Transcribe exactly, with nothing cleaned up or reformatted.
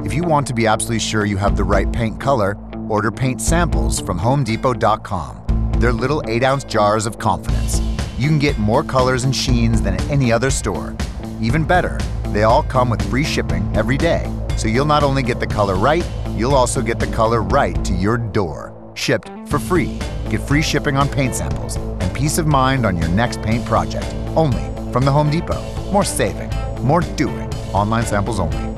If you want to be absolutely sure you have the right paint color, order paint samples from home depot dot com. They're little eight ounce jars of confidence. You can get more colors and sheens than at any other store. Even better, they all come with free shipping every day, so you'll not only get the color right, you'll also get the color right to your door. Shipped for free. Get free shipping on paint samples and peace of mind on your next paint project. Only from the Home Depot. More saving, more doing. Online samples only.